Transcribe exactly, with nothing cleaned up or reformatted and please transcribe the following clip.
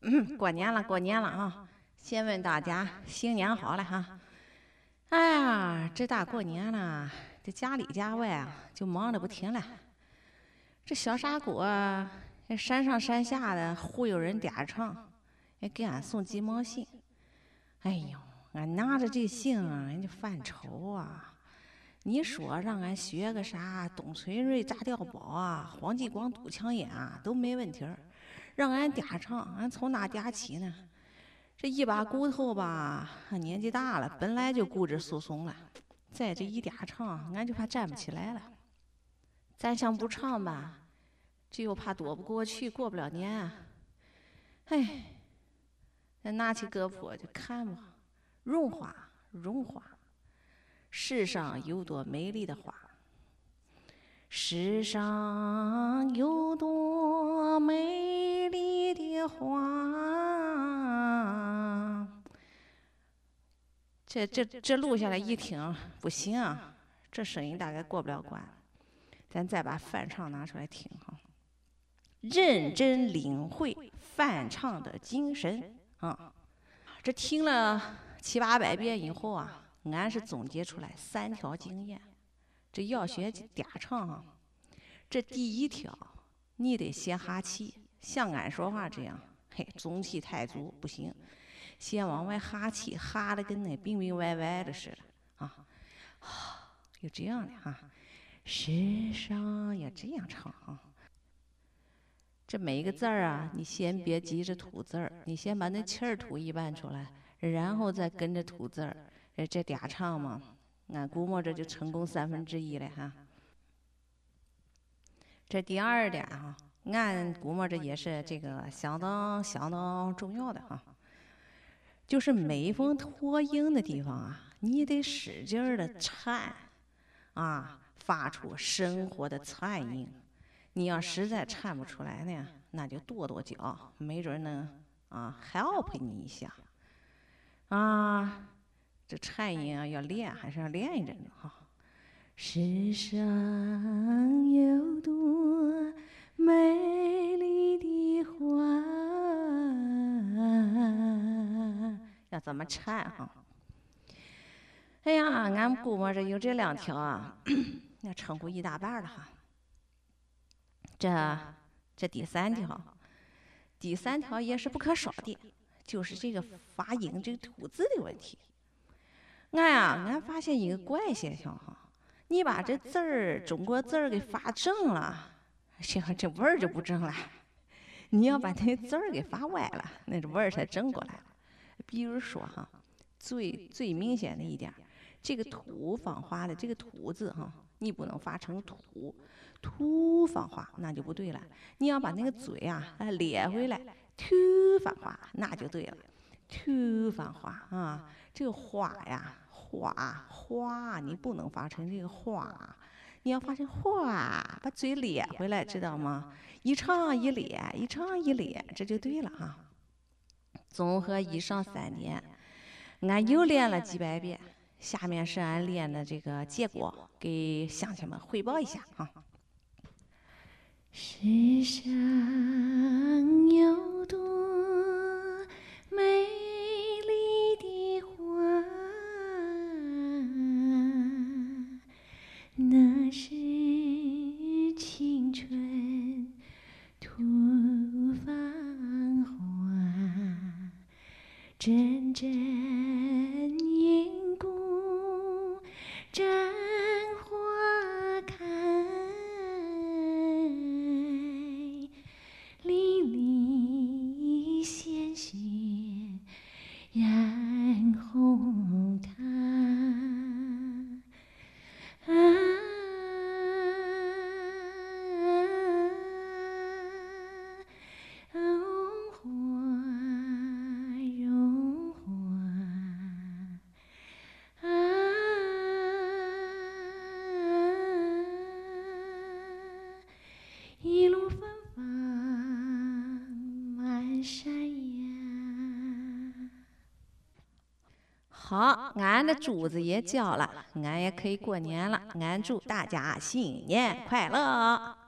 嗯，过年了，过年了啊！先问大家新年好了哈。哎呀，这大过年了，这家里家外啊，就忙得不停了。这小傻果这山上山下的忽悠人嗲唱，也给俺送鸡毛信。哎呦，俺拿着这信啊，人家犯愁啊。你说让俺学个啥东崔瑞炸碉堡啊，黄继光堵墙眼啊，都没问题儿。让俺嗲唱，俺从哪嗲起呢？这一把骨头吧，年纪大了，本来就骨质疏松了，再这一嗲唱，俺就怕站不起来了。咱想不唱吧，这又怕躲不过去，过不了年啊。哎，咱拿起胳膊就看吧，绒花，绒花，世上有朵美丽的花。世上有朵美丽的花，这这这录下来一听不行啊，这声音大概过不了关。咱再把翻唱拿出来听哈，认真领会翻唱的精神啊！这听了七八百遍以后啊，俺是总结出来三条经验。这要学嗲唱啊，这第一条，你得先哈气，像俺说话这样，嘿，中气太足不行，先往外哈气，哈的跟那病病歪歪的似的啊，有这样的哈，世上要这样唱啊。这每一个字儿啊，你先别急着吐字儿，你先把那气儿吐一半出来，然后再跟着吐字儿，这嗲唱嘛。俺估摸着就成功三分之一了哈。这第二点哈，俺估摸着也是这个相当相当重要的哈，就是每逢拖音的地方啊，你得使劲的颤啊，发出生活的颤音。你要实在颤不出来呢，那就跺跺脚，没准能啊 help 你一下啊。这颤音啊，要练还是要练一阵子哈。世上有朵美丽的花，要怎么颤哈？哎呀，俺估摸着有这两条啊，那称呼一大半了哈。这这第三条，第三条也是不可少的，就是这个发音这个吐字的问题。俺呀，俺发现一个怪现象哈，你把这字儿中国字儿给发正了，行，这味儿就不正了。你要把那字儿给发歪了，那这味儿才正过来了。比如说哈，最最明显的一点，这个土方花的这个土字哈，你不能发成土，土方花那就不对了。你要把那个嘴啊咧回来，土方花那就对了。土方花啊，这个花呀。花花，你不能发成这个花，你要发成花，把嘴咧回来，知道吗？一唱一咧，一唱一咧，这就对了哈。综合以上三点，俺又练了几百遍，下面是俺练的这个结果，给乡亲们汇报一下啊。世上有朵美丽的花，那是青春吐芳华，阵阵银鼓战花开，淋漓鲜血染红它。一路芬芳满山崖。好，俺的珠子也交了，俺也可以过年了。俺祝大家新年快乐！